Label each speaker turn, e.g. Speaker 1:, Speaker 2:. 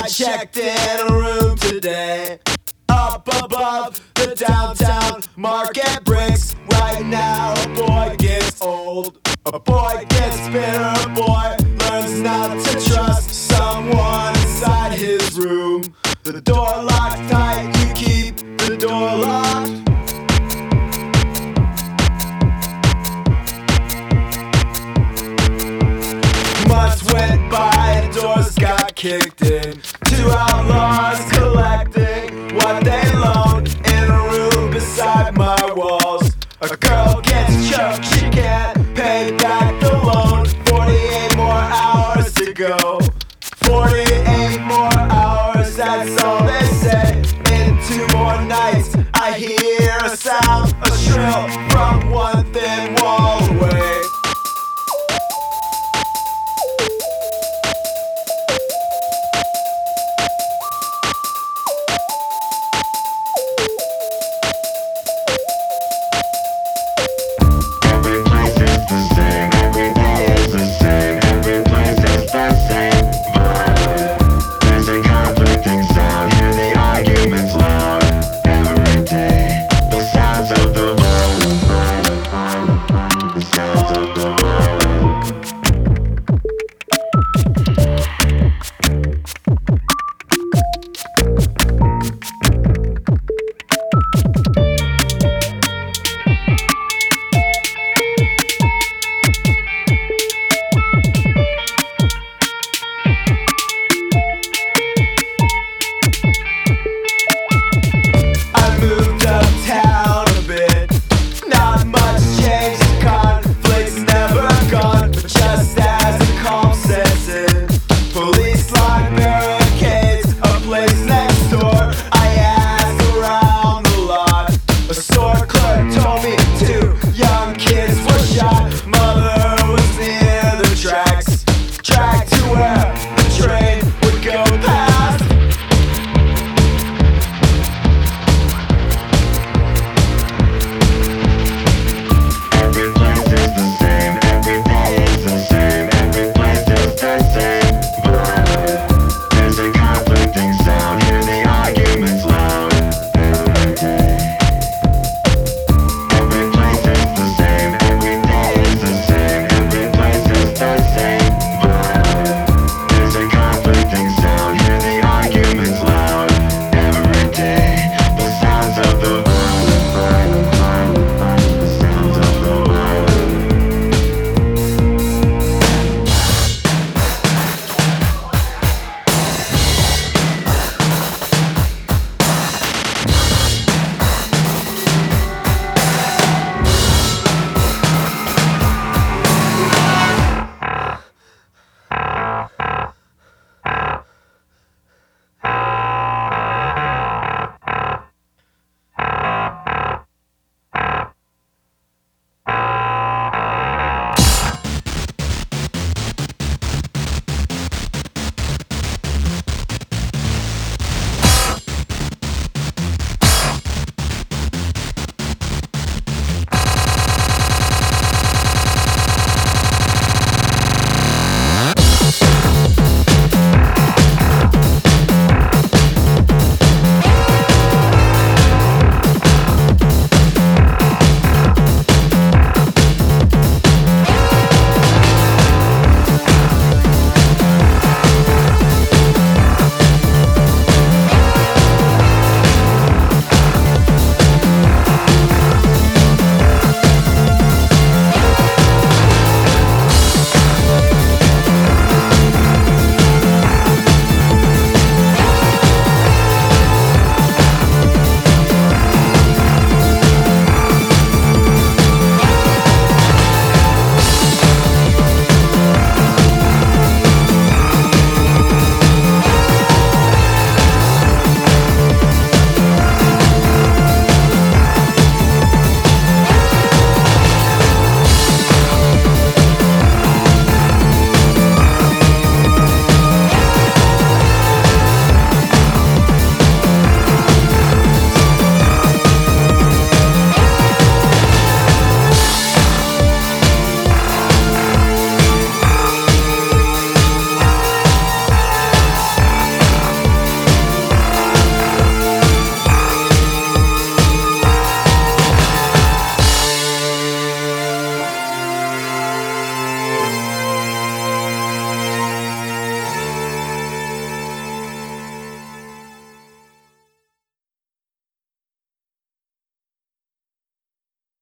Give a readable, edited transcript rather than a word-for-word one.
Speaker 1: I checked in a room today, up above the downtown market bricks. Right now a boy gets old, a boy gets bitter, a boy learns not to trust someone inside his room. The door locked tight, you keep the door locked. Months went by and doors got kicked in. Two outlaws collecting what they loaned in a room beside my walls. A girl gets choked, she can't pay back the loan. 48 more hours to go, 48 more hours, that's all they say. In 2 more nights I hear a sound, a shrill from